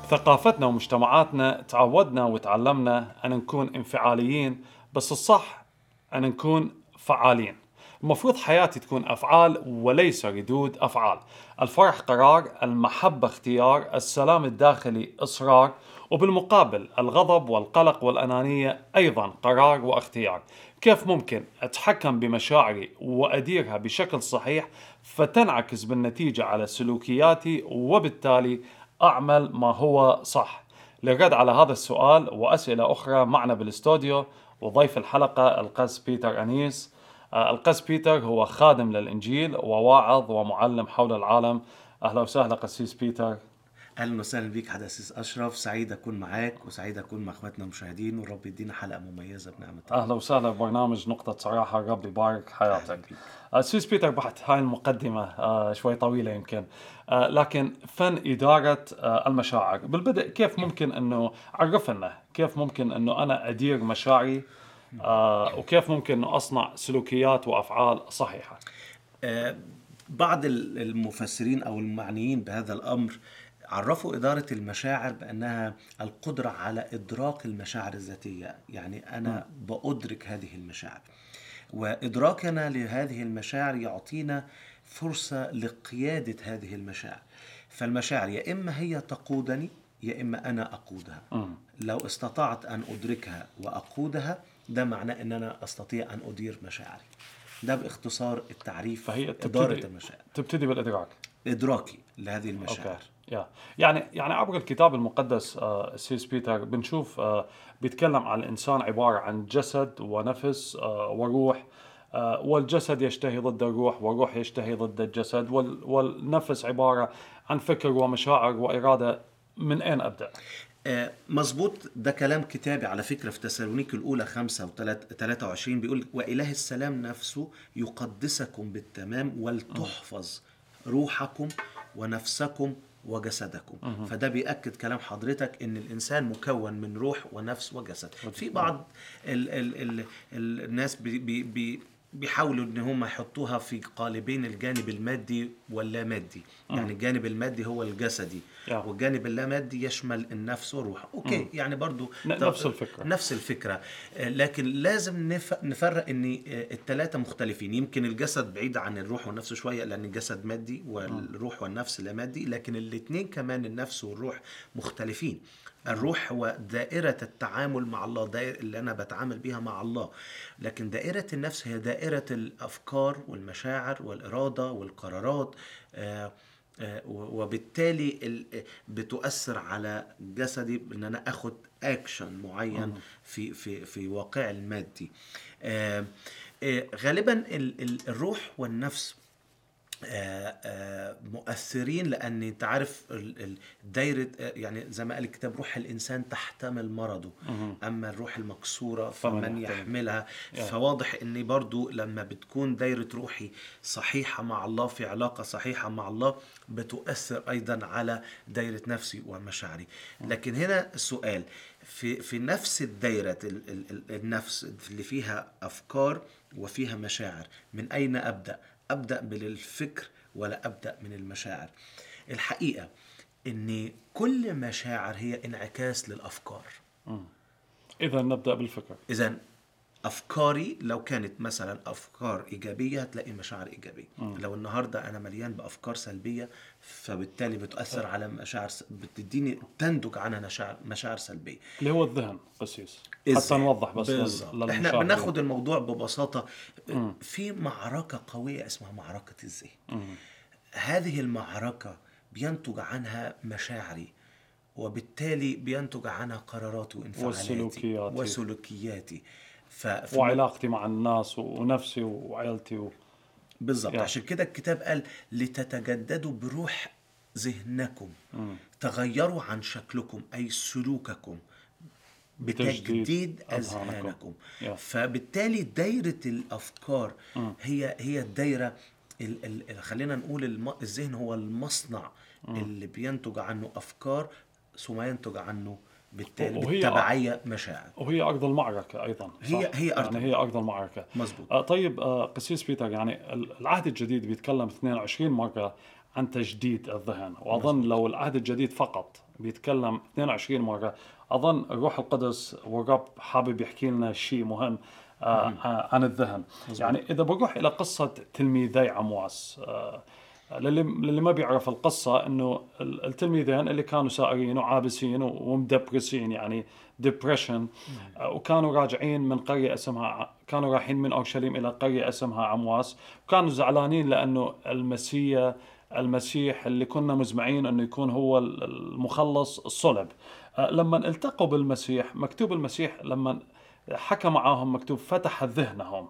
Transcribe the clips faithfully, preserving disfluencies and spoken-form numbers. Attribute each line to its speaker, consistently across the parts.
Speaker 1: ثقافتنا ومجتمعاتنا تعودنا وتعلمنا أن نكون انفعاليين، بس الصح أن نكون فعالين. المفروض حياتي تكون أفعال وليس ردود أفعال. الفرح قرار، المحبة اختيار، السلام الداخلي إصرار، وبالمقابل الغضب والقلق والأنانية أيضا قرار واختيار. كيف ممكن أتحكم بمشاعري وأديرها بشكل صحيح فتنعكس بالنتيجة على سلوكياتي، وبالتالي أعمل ما هو صح؟ للرد على هذا السؤال وأسئلة أخرى معنا بالاستوديو وضيف الحلقة القس بيتر أنيس. آه، القس بيتر هو خادم للإنجيل وواعظ ومعلم حول العالم. أهلا وسهلا قسيس بيتر.
Speaker 2: اهلا وسهلا بيك حدث اشرف، سعيد اكون معاك وسعيد اكون مع اخواتنا المشاهدين، والرب يدينا حلقه مميزه بنعمه الله.
Speaker 1: أهلا وسهلا ببرنامج نقطة صراحة. الرب يبارك حياتك.
Speaker 2: أهلاً بيك.
Speaker 1: قسيس بيتر، بعد هاي المقدمة آه، شوي طويلة يمكن، آه، لكن فن إدارة آه، المشاعر بالبدء، كيف ممكن أنه عرفنا كيف ممكن أنه أنا أدير مشاعري، آه، وكيف ممكن أنه أصنع سلوكيات وأفعال صحيحة؟
Speaker 2: آه، بعض ال- المفسرين او المعنيين بهذا الامر عرفوا إدارة المشاعر بأنها القدرة على إدراك المشاعر الذاتية، يعني أنا بأدرك هذه المشاعر، وإدراكنا لهذه المشاعر يعطينا فرصة لقيادة هذه المشاعر. فالمشاعر يا إما هي تقودني يا إما أنا أقودها. لو استطعت أن أدركها وأقودها، ده معناه أن أنا أستطيع أن أدير مشاعري. ده باختصار التعريف.
Speaker 1: فهي
Speaker 2: إدارة
Speaker 1: تبتدي
Speaker 2: المشاعر،
Speaker 1: تبتدي بالإدراك.
Speaker 2: إدراكي لهذه المشاعر.
Speaker 1: اوكي، يا يعني يعني عبر الكتاب المقدس، آه سيس بيتر، بنشوف آه بيتكلم عن الانسان عباره عن جسد ونفس آه وروح، آه والجسد يشتهي ضد الروح، والروح يشتهي ضد الجسد، وال والنفس عباره عن فكر ومشاعر واراده. من اين ابدا؟
Speaker 2: آه، مظبوط، ده كلام كتابي على فكرة. في تسالونيك الأولى خمسة وثلاثة وعشرين بيقول: وإله السلام نفسه يقدسكم بالتمام ولتحفظ روحكم ونفسكم وجسدكم. فده بيأكد كلام حضرتك ان الانسان مكون من روح ونفس وجسد. في بعض ال ال ال ال الناس بي بي بي بيحاولوا ان هم يحطوها في قالبين: الجانب المادي واللا مادي. يعني الجانب المادي هو الجسدي،
Speaker 1: Yeah.
Speaker 2: والجانب اللا مادي يشمل النفس والروح. اوكي،
Speaker 1: مم.
Speaker 2: يعني برضو
Speaker 1: ن-
Speaker 2: طب-
Speaker 1: نفس الفكرة.
Speaker 2: نفس الفكرة. آه، لكن لازم نف- نفرق ان الثلاثة مختلفين. يمكن الجسد بعيد عن الروح والنفس شوية، لان الجسد مادي والروح والنفس لا مادي، لكن الاثنين كمان النفس والروح مختلفين. الروح هو دائرة التعامل مع الله، دائرة اللي أنا بتعامل بيها مع الله. لكن دائرة النفس هي دائرة الأفكار والمشاعر والإرادة والقرارات. آه آه وبالتالي ال- بتؤثر على جسدي بأن أنا أخد أكشن معين في في في واقع المادي. آه آه غالبا ال- ال- الروح والنفس آه، آه، مؤثرين، لأن أنت عارف ال- ال- دايرة، آه، يعني زي ما قال الكتاب: روح الإنسان تحتمل مرضه، أما الروح المكسورة
Speaker 1: فمن
Speaker 2: فمن
Speaker 1: يحتمل.
Speaker 2: يحملها.
Speaker 1: Yeah.
Speaker 2: فواضح أني برضو لما بتكون دايرة روحي صحيحة مع الله، في علاقة صحيحة مع الله، بتؤثر أيضا على دايرة نفسي ومشاعري. لكن هنا السؤال: في في نفس الدايرة ال- ال- ال- النفس اللي فيها أفكار وفيها مشاعر، من أين أبدأ؟ أبدأ بالفكر ولا أبدأ من المشاعر؟ الحقيقة إن كل مشاعر هي انعكاس للأفكار.
Speaker 1: اذا نبدا بالفكر.
Speaker 2: إذن أفكاري لو كانت مثلا أفكار إيجابية هتلاقي مشاعر إيجابية. م. لو النهاردة أنا مليان بأفكار سلبية، فبالتالي بتؤثر على مشاعر، بتديني تندج عنها مشاعر, مشاعر سلبية،
Speaker 1: اللي هو الذهن قسيس.
Speaker 2: إزاي؟
Speaker 1: حتى نوضح بس لل-
Speaker 2: بالظبط. احنا
Speaker 1: للمشاهدين.
Speaker 2: بناخد الموضوع ببساطة. في معركة قوية اسمها معركة الذهن. هذه المعركة بينتج عنها مشاعري، وبالتالي بينتج عنها قراراتي وانفعالاتي
Speaker 1: وسلوكياتي.
Speaker 2: وسلوكياتي. ف... ف-
Speaker 1: وعلاقتي مع الناس ونفسي وعائلتي و...
Speaker 2: بالظبط.
Speaker 1: يا.
Speaker 2: عشان كده الكتاب قال: لتتجددوا بروح ذهنكم، تغيروا عن شكلكم أي سلوككم
Speaker 1: بتجديد
Speaker 2: بتجديد
Speaker 1: أذهانكم.
Speaker 2: أذهانكم.
Speaker 1: يا.
Speaker 2: فبالتالي دايرة الأفكار هي هي الدايرة ال ال ال- خلينا نقول الم- الذهن هو المصنع اللي بينتج عنه أفكار، ثم ينتج عنه بالتالي
Speaker 1: وهي-
Speaker 2: بالتبعية مشاعر.
Speaker 1: وهي أرض المعركة أيضا. صح؟
Speaker 2: هي- هي أرض
Speaker 1: يعني هي أرض المعركة.
Speaker 2: مظبوط.
Speaker 1: آه طيب، آه قسيس بيتر، يعني العهد الجديد بيتكلم اثنين وعشرين مرة عن تجديد الذهن. وأظن لو العهد الجديد فقط بيتكلم اثنين وعشرين مرة، أظن الروح القدس والرب حابب يحكي لنا شيء مهم آه عن الذهن. مزبوط. يعني إذا بروح إلى قصة تلميذي عمواس، آه للي, للي ما بيعرف القصة، إنه التلميذين اللي كانوا سائرين وعابسين ومدبرسين، يعني ديبريشن، وكانوا راجعين من قرية اسمها، كانوا رايحين من أورشليم إلى قرية اسمها عمواس، وكانوا زعلانين لأنه المسيح المسيح اللي كنا مزمعين أنه يكون هو المخلص الصلب. لما التقوا بالمسيح، مكتوب المسيح لما حكى معهم مكتوب فتح ذهنهم.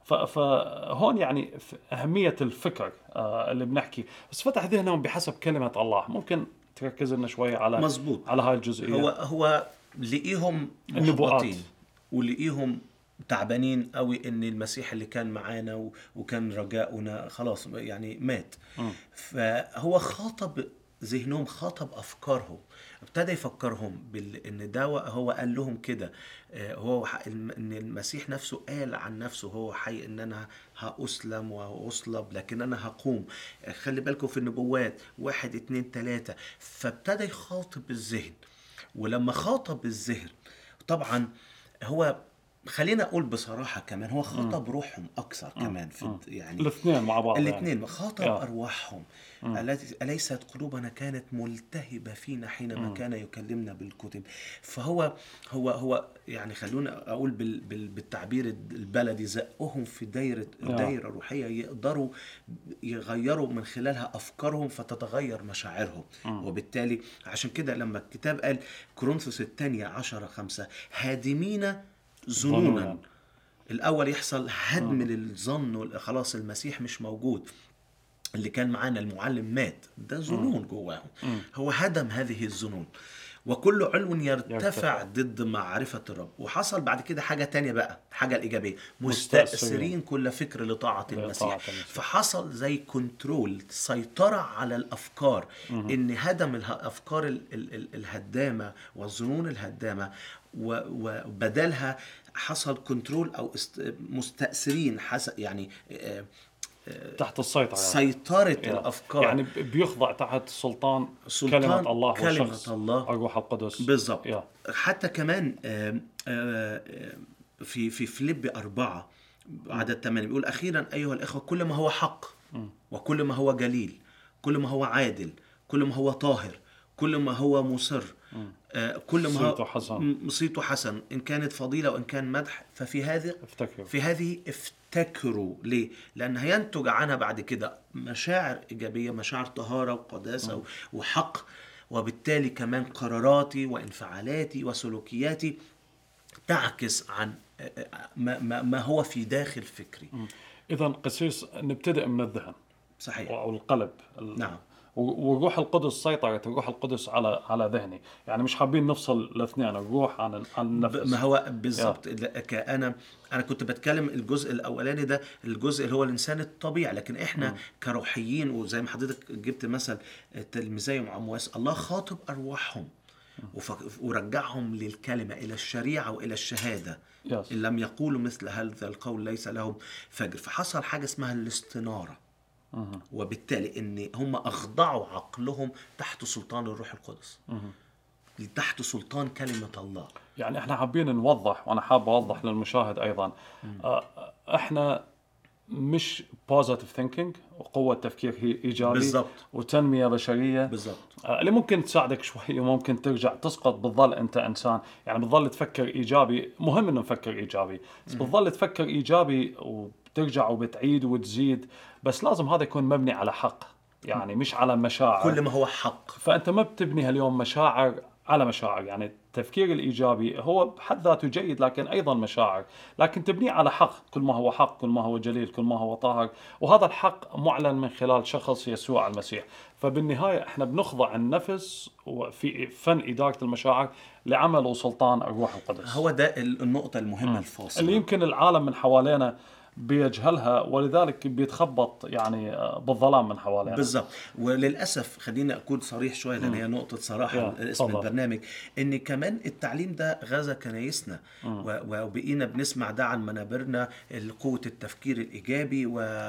Speaker 1: فهون يعني أهمية الفكر اللي بنحكي، بس فتح ذهنهم بحسب كلمة الله. ممكن تركز لنا شوية على
Speaker 2: مزبوط.
Speaker 1: على هاي الجزئية.
Speaker 2: هو هو لقيهم محبطين ولقيهم تعبانين قوي ان المسيح اللي كان معانا وكان رجاؤنا خلاص يعني مات. م. فهو خاطب ذهنهم، خاطب افكارهم، ابتدى يفكرهم بان ده هو قال لهم كده، هو ان المسيح نفسه قال عن نفسه هو حي ان انا هأسلم وأصلب لكن انا هقوم. خلي بالكم في النبوات واحد اتنين تلاتة. فابتدى يخاطب الذهن، ولما خاطب الذهن طبعا هو خلينا اقول بصراحه كمان هو خاطب م. روحهم اكثر كمان في م. يعني
Speaker 1: الاثنين مع بعض،
Speaker 2: الاثنين
Speaker 1: يعني.
Speaker 2: خاطب yeah. ارواحهم. أليست قلوبنا كانت ملتهبة فينا حينما م. كان يكلمنا بالكتب. فهو هو هو يعني خلونا اقول بال بال بالتعبير البلدي زقهم في دايره الدايره الروحيه يقدروا يغيروا من خلالها افكارهم فتتغير مشاعرهم. م. وبالتالي عشان كده لما الكتاب قال كورنثوس الثانية عشرة خمسة هادمين ظنونا، الأول يحصل هدم للظن، خلاص المسيح مش موجود، اللي كان معانا المعلم مات، ده ظنون جواهم. هو هدم هذه الظنون، وكل علو يرتفع ضد معرفة الرب. وحصل بعد كده حاجة تانية بقى، حاجة الإيجابية، مستأثرين كل فكر لطاعة المسيح. فحصل زي كنترول، سيطرة على الأفكار، إن هدم الأفكار الهدامة والظنون الهدامة، وبدلها حصل كنترول أو مستأثرين حسب يعني
Speaker 1: تحت السيطرة،
Speaker 2: سيطرة يعني. الأفكار
Speaker 1: يعني بيخضع تحت سلطان, سلطان كلمة الله
Speaker 2: كلمة
Speaker 1: وشخص
Speaker 2: الله
Speaker 1: الروح القدس
Speaker 2: بالضبط. حتى كمان في في فيليب أربعة عدد ثمانية بيقول أخيرا أيها الأخوة كل ما هو حق وكل ما هو جليل، كل ما هو عادل، كل ما هو طاهر، كل ما هو مصر، كل ما هو صيته حسن، إن كانت فضيلة وإن كان مدح ففي هذه
Speaker 1: افتكروا.
Speaker 2: في هذه افتكروا. ليه؟ لأن هينتج عنها بعد كده مشاعر إيجابية، مشاعر طهارة وقداسة م. وحق، وبالتالي كمان قراراتي وانفعالاتي وسلوكياتي تعكس عن ما, ما هو في داخل فكري.
Speaker 1: إذن قسيس نبتدئ من الذهن
Speaker 2: صحيح
Speaker 1: أو القلب.
Speaker 2: نعم.
Speaker 1: وروح القدس سيطرت الروح القدس على على ذهني، يعني مش حابين نفصل الاثنين، الروح عن عن النفس.
Speaker 2: ما هو بالضبط. انا انا كنت بتكلم الجزء الاولاني ده الجزء اللي هو الانسان الطبيعي، لكن احنا م. كروحيين، وزي ما حضرتك جبت مثل تلميذي عمواس، الله خاطب ارواحهم ورجعهم للكلمه، الى الشريعه والى الشهاده.
Speaker 1: yes.
Speaker 2: ان لم يقولوا مثل هذا القول ليس لهم فجر. فحصل حاجه اسمها الاستناره، وبالتالي ان هم اخضعوا عقلهم تحت سلطان الروح القدس، تحت سلطان كلمة الله.
Speaker 1: يعني احنا حابين نوضح، وانا حاب اوضح للمشاهد ايضا، احنا مش positive thinking وقوة تفكير هي ايجابي
Speaker 2: بالزبط.
Speaker 1: وتنمية بشرية
Speaker 2: بالضبط،
Speaker 1: اللي ممكن تساعدك شوي وممكن ترجع تسقط، بتظل انت انسان، يعني بتظل تفكر ايجابي. مهم انه نفكر ايجابي، بس بتظل تفكر ايجابي وبترجع وبتعيد وتزيد، بس لازم هذا يكون مبني على حق، يعني مش على مشاعر.
Speaker 2: كل ما هو حق.
Speaker 1: فانت ما بتبني اليوم مشاعر على مشاعر، يعني التفكير الإيجابي هو بحد ذاته جيد، لكن أيضا مشاعر، لكن تبنيه على حق، كل ما هو حق، كل ما هو جليل، كل ما هو طاهر، وهذا الحق معلن من خلال شخص يسوع المسيح. فبالنهاية احنا بنخضع النفس وفي فن إدارة المشاعر لعمل وسلطان الروح القدس.
Speaker 2: هو ده النقطة المهمة الفاصلة
Speaker 1: اللي يمكن العالم من حوالينا بيجهلها، ولذلك بيتخبط يعني بالظلام من حوالينا.
Speaker 2: بالضبط. وللأسف خلينا أكون صريح شوية، لأن هي نقطة صراحة اسم طبعا. البرنامج إن كمان التعليم ده غزا كنايسنا، وبقينا بنسمع ده عن منابرنا، قوة التفكير الإيجابي و...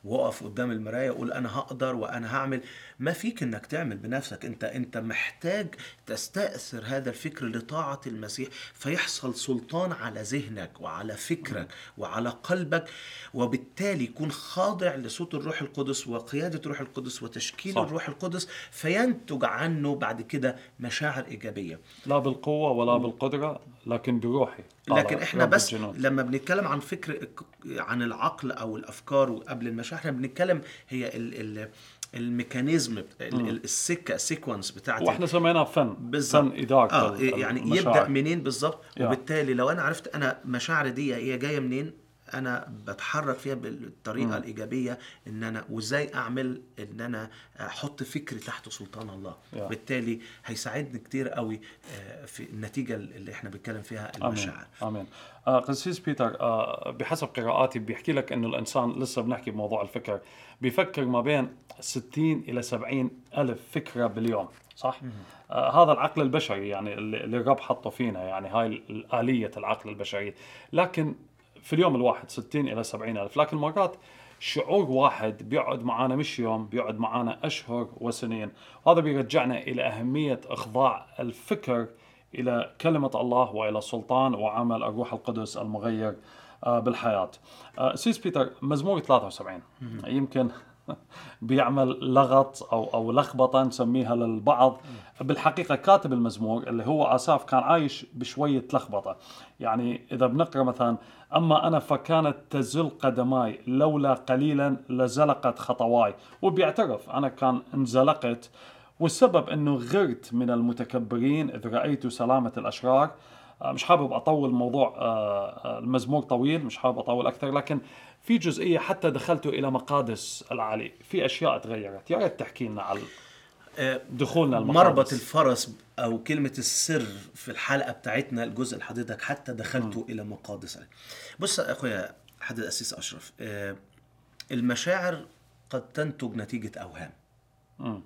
Speaker 2: وقف قدام المراية وقول أنا هقدر وأنا هعمل. ما فيك إنك تعمل بنفسك، أنت أنت محتاج تستأثر هذا الفكر لطاعة المسيح، فيحصل سلطان على ذهنك وعلى فكرك وعلى قلبك، وبالتالي يكون خاضع لصوت الروح القدس وقيادة الروح القدس وتشكيل
Speaker 1: صح.
Speaker 2: الروح القدس، فينتج عنه بعد كده مشاعر إيجابية.
Speaker 1: لا بالقوة ولا بالقدرة، لكن بروحي.
Speaker 2: لكن
Speaker 1: قال
Speaker 2: احنا
Speaker 1: رب
Speaker 2: بس
Speaker 1: الجنود.
Speaker 2: لما بنتكلم عن فكر عن العقل او الافكار قبل المشاعر، احنا بنتكلم هي ال ال الميكانيزم، ال- ال- السكه السيكونس بتاعت
Speaker 1: واحنا سميناها فن
Speaker 2: بالظبط.
Speaker 1: فن إدارة
Speaker 2: اه
Speaker 1: ال-
Speaker 2: يعني
Speaker 1: المشاعر.
Speaker 2: يبدا منين بالظبط،
Speaker 1: يا.
Speaker 2: وبالتالي لو انا عرفت انا مشاعري دي هي جايه منين، انا بتحرك فيها بالطريقه
Speaker 1: مم.
Speaker 2: الايجابيه، ان انا وازاي اعمل ان انا احط فكري تحت سلطان الله.
Speaker 1: يا.
Speaker 2: بالتالي هيساعدني كتير قوي آه، في النتيجه اللي احنا بنتكلم فيها، المشاعر.
Speaker 1: آمين آمين. آه قسيس بيتر، آه بحسب قراءاتي بيحكي لك إنه الإنسان، لسه بنحكي بموضوع الفكر، بيفكر ما بين ستين إلى سبعين ألف فكرة باليوم، صح؟ آه هذا العقل البشري يعني اللي اللي الرب حطه فينا، يعني هاي الآلية العقل البشري. لكن في اليوم الواحد ستين إلى سبعين ألف، لكن مرات شعور واحد بيقعد معنا مش يوم، بيقعد معنا أشهر وسنين. هذا بيرجعنا إلى أهمية إخضاع الفكر إلى كلمة الله وإلى سلطان وعمل الروح القدس المغير آه، بالحياة. آه، سيس بيتر، مزمور ثلاثة وسبعين يمكن بيعمل لغط أو أو لخبطة نسميها للبعض. بالحقيقة كاتب المزمور اللي هو آساف كان عايش بشوية لخبطة. يعني إذا بنقرأ مثلا: أما أنا فكانت تزل قدماي لولا قليلا لزلقت خطواي. وبيعترف أنا كان انزلقت، والسبب أنه غرت من المتكبرين إذ رأيت سلامة الأشرار. آه، مش حابب أطول موضوع، آه، آه، المزمور طويل، مش حابب أطول أكثر، لكن في جزئية حتى دخلت إلى مقادس العالي، في أشياء تغيرت. يا ريت تحكي لنا على
Speaker 2: آه،
Speaker 1: دخولنا
Speaker 2: مربط
Speaker 1: المقادس.
Speaker 2: الفرس او كلمة السر في الحلقة بتاعتنا، الجزء اللي حضرتك حتى دخلته الى مقادس. بص يا اخويا حضرتك الأسيس اشرف، آه، المشاعر قد تنتج نتيجة اوهام.
Speaker 1: مم.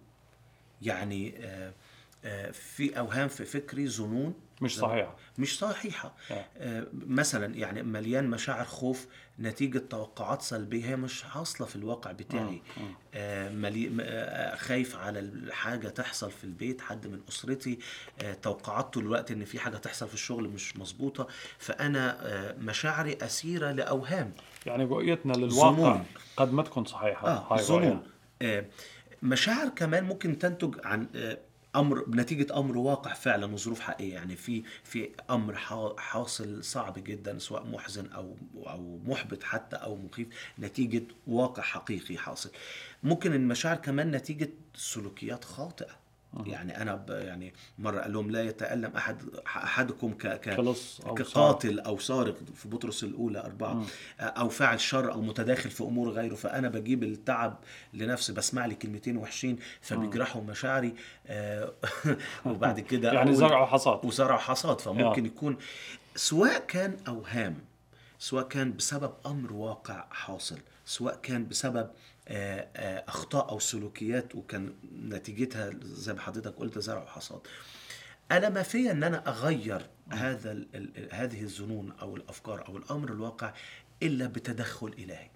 Speaker 2: يعني آه، آه، في اوهام في فكري، ظنون
Speaker 1: مش صحيح.
Speaker 2: مش صحيحة.
Speaker 1: آه.
Speaker 2: آه، مثلا يعني مليان مشاعر خوف نتيجة توقعات سلبية هي مش حاصلة في الواقع بتاعي. آه، ملي... آه، خايف على الحاجة تحصل في البيت، حد من أسرتي، آه، توقعات طول الوقت إن في حاجة تحصل في الشغل مش مظبوطة، فأنا آه، مشاعري أسيرة لأوهام.
Speaker 1: يعني رؤيتنا للواقع
Speaker 2: ظنون.
Speaker 1: قد ما تكون صحيحة.
Speaker 2: آه
Speaker 1: هاي
Speaker 2: ظنون.
Speaker 1: رؤية.
Speaker 2: آه مشاعر كمان ممكن تنتج عن آه امر بنتيجه امر واقع فعلا وظروف حقيقيه. يعني في في امر حا- حاصل صعب جدا، سواء محزن او او محبط حتى او مخيف، نتيجه واقع حقيقي حاصل. ممكن المشاعر كمان نتيجه سلوكيات خاطئه. يعني انا ب- يعني مره قال لهم لا يتالم احد احدكم ك ك
Speaker 1: خلص أو
Speaker 2: كقاتل او سارق في بطرس الاولى أربعة،
Speaker 1: مم.
Speaker 2: او فاعل شر او متداخل في امور غيره. فانا بجيب التعب لنفسي، بسمع لي كلمتين وحشين فبيجرحوا مشاعري. آه، وبعد كده
Speaker 1: يعني
Speaker 2: أقول-
Speaker 1: زرع وحصاد.
Speaker 2: وزرع حصاد. فممكن
Speaker 1: يا.
Speaker 2: يكون سواء كان اوهام، سواء كان بسبب امر واقع حاصل، سواء كان بسبب آه، آه، اخطاء او سلوكيات وكان نتيجتها زي ما حضرتك قلت زرع وحصاد. انا ما فيا ان انا اغير هذا ال- ال- هذه الظنون او الافكار او الامر الواقع الا بتدخل الهي،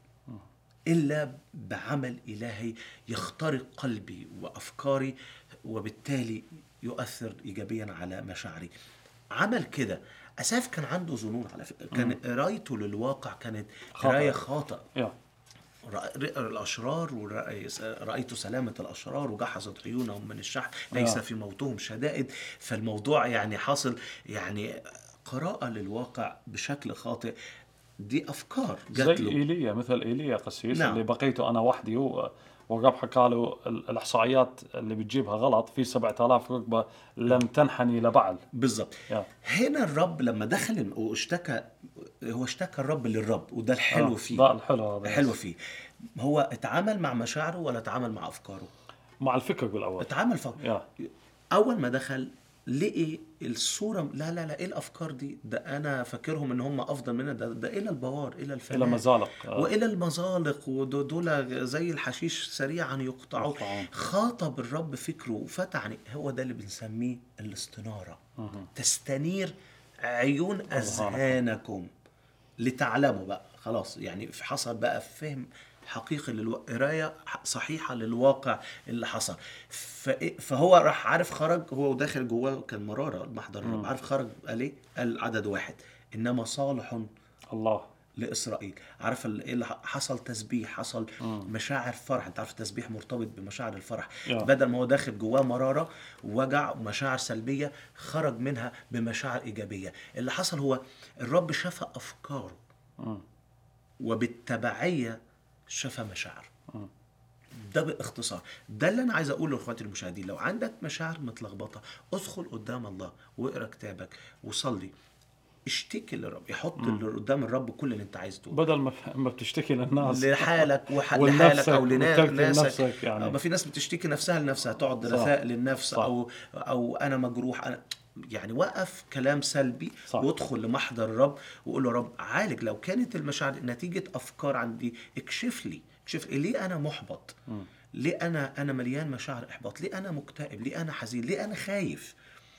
Speaker 2: الا بعمل الهي يخترق قلبي وافكاري، وبالتالي يؤثر ايجابيا على مشاعري. عمل كده. اساف كان عنده ظنون، على فكره كان قرايته للواقع كانت قرايه خاطئه.
Speaker 1: يا.
Speaker 2: رأى الأشرار ورأيت سلامة الأشرار وجحظت عيونهم من الشح، ليس
Speaker 1: آه.
Speaker 2: في موتهم شدائد. فالموضوع يعني حاصل يعني قراءة للواقع بشكل خاطئ. دي أفكار
Speaker 1: زي
Speaker 2: جات له.
Speaker 1: إيليا، مثل إيليا قسيس،
Speaker 2: نعم.
Speaker 1: اللي بقيته أنا وحدي، و- والرب حكى له ال- الإحصائيات اللي بتجيبها غلط، في سبعة آلاف ركبة لم تنحني لبعل.
Speaker 2: بالظبط.
Speaker 1: يا.
Speaker 2: هنا الرب لما دخل واشتكى، هو اشتكى الرب للرب، وده الحلو
Speaker 1: آه.
Speaker 2: فيه.
Speaker 1: ده الحلو هذا.
Speaker 2: حلو فيه. هو اتعامل مع مشاعره ولا اتعامل مع أفكاره؟
Speaker 1: مع الفكر بالأول.
Speaker 2: اتعامل ف...
Speaker 1: يا.
Speaker 2: اول ما دخل لقي الصوره، لا لا لا ايه الافكار دي؟ ده انا فاكرهم ان هم افضل مننا، ده, ده الى البوار، الى الفناء،
Speaker 1: إلى مزالق. آه.
Speaker 2: والى المزالق، ودول زي الحشيش سريعا يقطعوا.
Speaker 1: يقطعون.
Speaker 2: خاطب الرب فكره وفتح عن هو ده اللي بنسميه الاستناره. تستنير عيون اذهانكم لتعلموا بقى. خلاص يعني حصل بقى فهم حقيقي للو... قرايه صحيحه للواقع اللي حصل. ف... فهو راح عارف خرج هو وداخل جواه كان مراره المحضر الرب، عارف خرج قال ايه؟ قال عدد واحد انما صالح
Speaker 1: الله
Speaker 2: لاسرائيل. عارف ايه اللي حصل؟ تسبيح، حصل مم. مشاعر فرح. انت عارف التسبيح مرتبط بمشاعر الفرح. yeah. بدل ما هو داخل جواه مراره ووجع ومشاعر سلبيه، خرج منها بمشاعر ايجابيه. اللي حصل هو الرب شفى افكاره مم. وبالتبعيه شفى مشاعر. مم. ده باختصار. ده اللي انا عايز اقوله لاخواتي المشاهدين. لو عندك مشاعر متلخبطه، ادخل قدام الله واقرا كتابك وصلي، اشتكي للرب، يحط اللي قدام الرب كل اللي انت عايز تقوله،
Speaker 1: بدل ما ما بتشتكي للناس
Speaker 2: لحالك وحالك او لنفسك. يعني ما في ناس بتشتكي نفسها لنفسها، تقعد رثاء للنفس. صح. او او انا مجروح، انا يعني وقف كلام سلبي. صح. وادخل لمحضر الرب وقول له رب عالج. لو كانت المشاعر نتيجه افكار عندي، اكشف لي اكشف لي ليه انا محبط، م. ليه انا انا مليان مشاعر احباط، ليه انا مكتئب، ليه انا حزين، ليه انا خايف.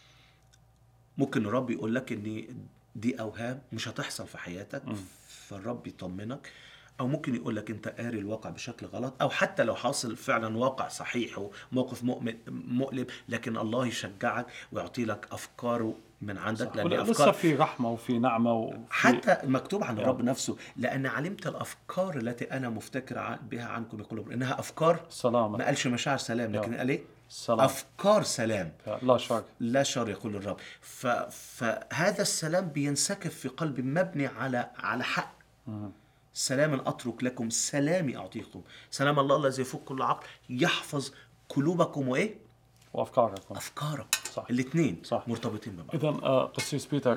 Speaker 2: ممكن الرب يقول لك ان دي اوهام مش هتحصل في حياتك، م. فالرب يطمنك. او ممكن يقول لك انت قاري الواقع بشكل غلط، او حتى لو حاصل فعلا واقع صحيح وموقف مؤلم، لكن الله يشجعك ويعطي لك افكاره من عندك.
Speaker 1: لان لسه في رحمه وفي نعمه وفي
Speaker 2: حتى مكتوب عن الرب نفسه، لان علمت الافكار التي انا مفتكر بها عنكم يقولون انها افكار
Speaker 1: سلام.
Speaker 2: ما قالش مشاعر سلام، لكن قال ايه؟
Speaker 1: سلام.
Speaker 2: افكار سلام
Speaker 1: لا شر
Speaker 2: لا شر يقول الرب. ف... فهذا السلام بينسكب في قلبي مبني على على حق. م. سلاما اترك لكم، سلامي اعطيكم. سلام الله الذي يفوق كل عقل يحفظ قلوبكم وايه؟
Speaker 1: وافكاركم.
Speaker 2: افكارك. الاثنين مرتبطين ببعض.
Speaker 1: اذا آه قسيس بيتر،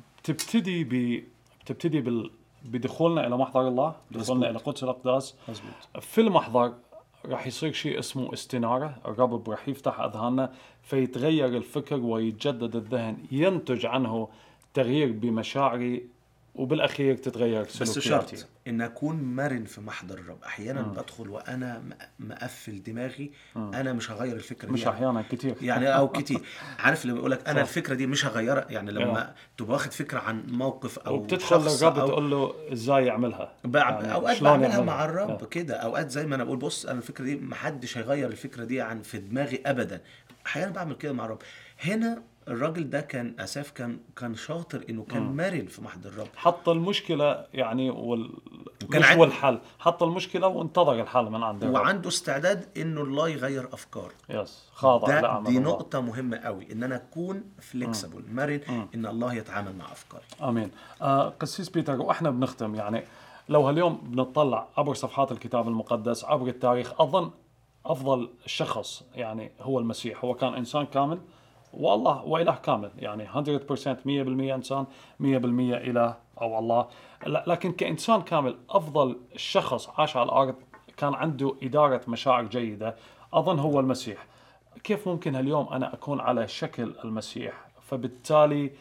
Speaker 1: بتبتدي ب بتبتدي بال... بدخولنا الى محضر الله، بدخولنا الى قدس الاقداس. مزبوط. في المحضر راح يصير شيء اسمه استنارة. الرب راح يفتح أذهاننا فيتغير الفكر ويتجدد الذهن، ينتج عنه تغيير بمشاعري وبالأخير تتغير سلوكياتي.
Speaker 2: بس شرط إن أكون مرن في محضر الرب. أحيانا م. بدخل وأنا مقفل دماغي. م. أنا مش هغير الفكرة دي،
Speaker 1: مش
Speaker 2: يعني
Speaker 1: أحيانا كتير
Speaker 2: يعني أو كتير عارف اللي بيقولك أنا الفكرة دي مش هغيرها. يعني لما تبقى واخد فكرة عن موقف أو
Speaker 1: وبتدخل للرب تقول له إزاي يعملها.
Speaker 2: يعني أوقات بعملها مع الرب كده. أوقات زي ما أنا بقول بص أنا الفكرة دي محدش هيغير الفكرة دي عن في دماغي أبدا. أحيانا بعمل كده مع الرب. هنا الراجل ده كان أساف كان كان شاطر إنه كان م. مرن في محضر الرب.
Speaker 1: حط المشكلة يعني وال مش هو الحل، حط المشكلة وانتظر الحل من عند الرب.
Speaker 2: وعنده استعداد إنه الله يغير أفكار.
Speaker 1: يس خاضع لعمل
Speaker 2: دي
Speaker 1: الله.
Speaker 2: نقطة مهمة قوي إن أنا أكون فليكسبل مرن م. إن الله يتعامل مع أفكاري.
Speaker 1: آمين. آه قسيس بيتر، وإحنا بنختم يعني لو هاليوم بنطلع عبر صفحات الكتاب المقدس عبر التاريخ، أظن أفضل شخص يعني هو المسيح. هو كان إنسان كامل والله وإله كامل، يعني مية بالمية مية بالمية إنسان مية بالمية إله أو الله. لكن كإنسان كامل أفضل شخص عاش على الأرض كان عنده إدارة مشاعر جيدة، أظن هو المسيح. كيف ممكن اليوم أنا أكون على شكل المسيح فبالتالي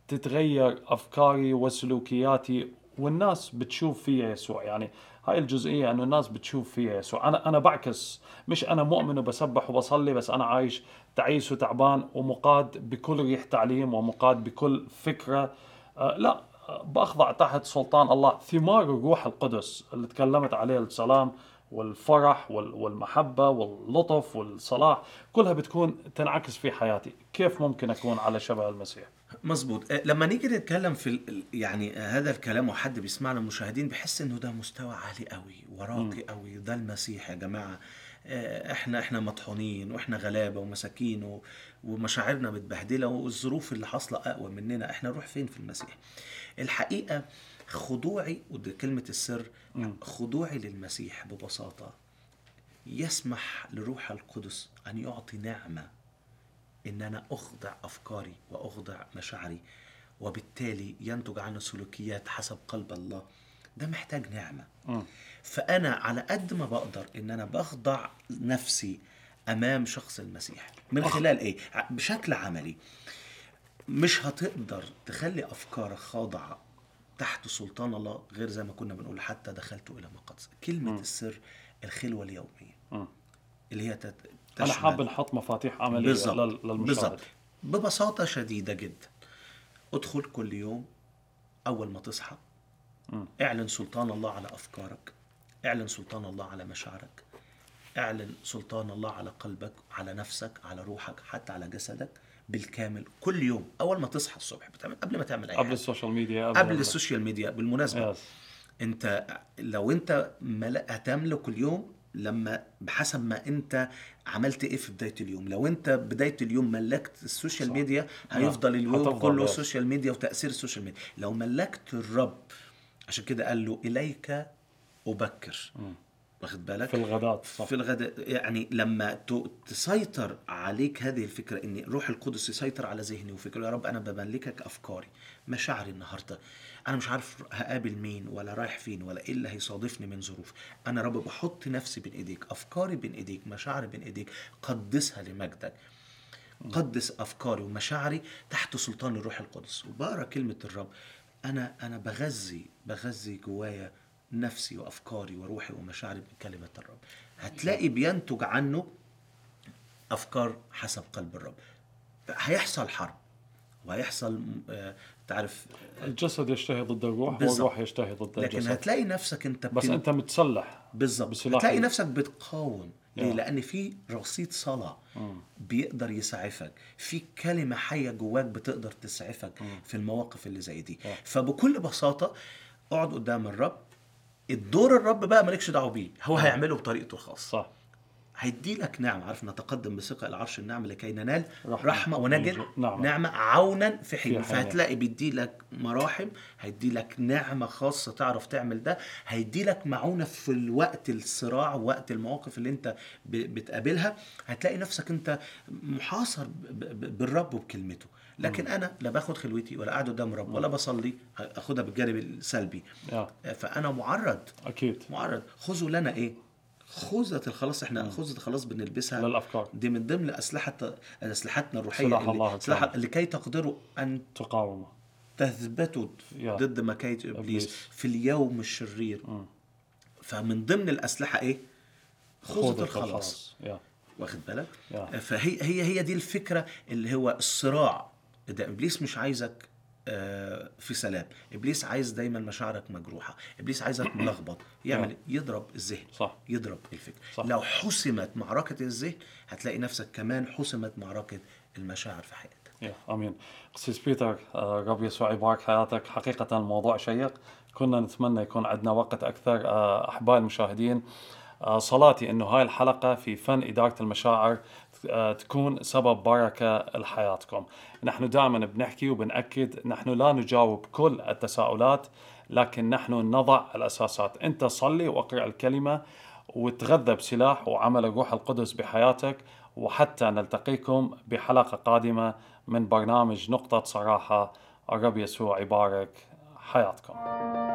Speaker 1: تتغير أفكاري وسلوكياتي والناس بتشوف فيها يسوع؟ يعني هاي الجزئية أنه الناس بتشوف فيها يسوع. أنا أنا بعكس، مش أنا مؤمن وبسبح وبصلي بس أنا عايش تعيس وتعبان ومقاد بكل ريح تعليم ومقاد بكل فكرة. آه لا، بأخضع تحت سلطان الله. ثمار الروح القدس اللي تكلمت عليه، السلام والفرح والمحبة واللطف والصلاح، كلها بتكون تنعكس في حياتي. كيف ممكن أكون على شبه المسيح؟
Speaker 2: مظبوط. لما نيجي نتكلم في يعني هذا الكلام وحد بيسمعنا المشاهدين بيحس انه ده مستوى عالي قوي وراقي قوي، ده المسيح يا جماعة. احنا احنا مطحونين واحنا غلابة ومساكين ومشاعرنا متبهدلة والظروف اللي حاصلة اقوى مننا. احنا نروح فين في المسيح؟ الحقيقة خضوعي، ودي كلمة السر، خضوعي للمسيح ببساطة يسمح لروح القدس أن يعطي نعمة إن أنا أخضع أفكاري وأخضع مشاعري، وبالتالي ينتج عنه سلوكيات حسب قلب الله. ده محتاج نعمة. م. فأنا على قد ما بقدر إن أنا بخضع نفسي أمام شخص المسيح من خلال إيه؟ بشكل عملي. مش هتقدر تخلي أفكارك خاضعة تحت سلطان الله غير زي ما كنا بنقول حتى دخلت إلى مقدس. كلمة م. السر الخلوة اليومية م. اللي هي تت...
Speaker 1: أنا حاب نحط مفاتيح عملية للمشاهد.
Speaker 2: ببساطة شديدة جدا، ادخل كل يوم أول ما تصحى م. اعلن سلطان الله على أفكارك، اعلن سلطان الله على مشاعرك، اعلن سلطان الله على قلبك، على نفسك، على روحك، حتى على جسدك بالكامل كل يوم. اول ما تصحى الصبح بتعمل قبل ما تعمل اي
Speaker 1: قبل
Speaker 2: حاجه،
Speaker 1: السوشيال ميديا، قبل,
Speaker 2: قبل السوشيال ميديا. بالمناسبه
Speaker 1: يس.
Speaker 2: انت لو انت مل- هتملك اليوم لما بحسب ما انت عملت ايه في بداية اليوم. لو انت بداية اليوم ملكت السوشيال
Speaker 1: صح.
Speaker 2: ميديا هيفضل اليوم
Speaker 1: هتفضل،
Speaker 2: كله
Speaker 1: يس.
Speaker 2: السوشيال ميديا وتأثير السوشيال ميديا. لو ملكت الرب، عشان كده قال له إليك أبكر، واخد بالك؟
Speaker 1: في الغداء، صح.
Speaker 2: في الغداء، يعني لما ت- تسيطر عليك هذه الفكرة، ان روح القدس يسيطر على ذهني وفكري. يا رب انا بملكك افكاري، مشاعري النهارده، انا مش عارف هقابل مين ولا رايح فين ولا ايه اللي هيصادفني من ظروف. انا رب بحط نفسي بين ايديك، افكاري بين ايديك، مشاعري بين ايديك، قدسها لمجدك. قدس افكاري ومشاعري تحت سلطان الروح القدس. وبقرا كلمة الرب، انا انا بغذي بغذي جوايا نفسي وافكاري وروحي ومشاعري بكلمة الرب. هتلاقي بينتج عنه افكار حسب قلب الرب. هيحصل حرب وهيحصل آه، تعرف آه،
Speaker 1: الجسد يشتهي ضد الروح،
Speaker 2: بالظبط.
Speaker 1: والروح يشتهي ضد
Speaker 2: لكن
Speaker 1: الجسد.
Speaker 2: هتلاقي نفسك انت
Speaker 1: بس
Speaker 2: بتن...
Speaker 1: انت متسلح
Speaker 2: بالظبط،
Speaker 1: بسلاح
Speaker 2: هتلاقي
Speaker 1: ال-
Speaker 2: نفسك بتقاوم. ليه؟
Speaker 1: آه.
Speaker 2: لأن في رصيد صلاة بيقدر يسعفك، في كلمة حية جواك بتقدر تسعفك في المواقف اللي زي دي.
Speaker 1: آه.
Speaker 2: فبكل بساطة اقعد قدام الرب. الدور الرب بقى مالكش دعوه بيه، هو هيعمله بطريقته الخاصة.
Speaker 1: صح.
Speaker 2: هيدي لك نعمة. عارف نتقدم بثقة إلى عرش النعمة لكي ننال
Speaker 1: رحمة.
Speaker 2: رحمة ونجد
Speaker 1: نعمة.
Speaker 2: نعمة عونا في حين.
Speaker 1: في حين.
Speaker 2: فهتلاقي بيدي لك مراحم، هيدي لك نعمة خاصة تعرف تعمل ده، هيدي لك معونة في الوقت الصراع ووقت المواقف اللي انت ب- بتقابلها. هتلاقي نفسك انت محاصر ب- ب- بالرب وبكلمته. لكن انا لا باخد خلوتي ولا قاعد قدام الرب ولا بصلي، اخدها بالجانب السلبي.
Speaker 1: آه.
Speaker 2: فانا معرض
Speaker 1: اكيد
Speaker 2: معرض. خذوا لنا ايه؟ خوذة الخلاص. احنا خوذة الخلاص بنلبسها
Speaker 1: للافكار،
Speaker 2: دي من ضمن أسلحة أسلحتنا الروحية،
Speaker 1: سلاح
Speaker 2: اللي
Speaker 1: الله
Speaker 2: سلاح
Speaker 1: الكامل.
Speaker 2: لكي تقدروا أن
Speaker 1: تقاومه.
Speaker 2: تثبتوا
Speaker 1: يا.
Speaker 2: ضد مكايد إبليس
Speaker 1: إبليس.
Speaker 2: في اليوم الشرير. فمن ضمن الأسلحة إيه؟ خوذة الخلاص.
Speaker 1: يا.
Speaker 2: واخد بالك؟
Speaker 1: يا.
Speaker 2: فهي هي هي دي الفكرة اللي هو الصراع ده. إبليس مش عايزك آه، في سلام. إبليس عايز دايما مشاعرك مجروحة. إبليس عايزك ملخبط. يعمل يضرب الذهن،
Speaker 1: صح.
Speaker 2: يضرب الفكر.
Speaker 1: صح.
Speaker 2: لو حسمت معركة الذهن هتلاقي نفسك كمان حسمت معركة المشاعر في حياتك.
Speaker 1: يا امين. قسيس بيتر، آه، رب يسوع يبارك حياتك. حقيقة الموضوع شيق، كنا نتمنى يكون عندنا وقت أكثر. آه، أحبائي المشاهدين، آه، صلاتي أنه هاي الحلقة في فن إدارة المشاعر آه، تكون سبب بركة لحياتكم. نحن دائما بنحكي وبنأكد، نحن لا نجاوب كل التساؤلات، لكن نحن نضع الأساسات. أنت صلي واقرأ الكلمة وتغذى بسلاح وعمل الروح القدس بحياتك. وحتى نلتقيكم بحلقة قادمة من برنامج نقطة صراحة. الرب يسوع يبارك حياتكم.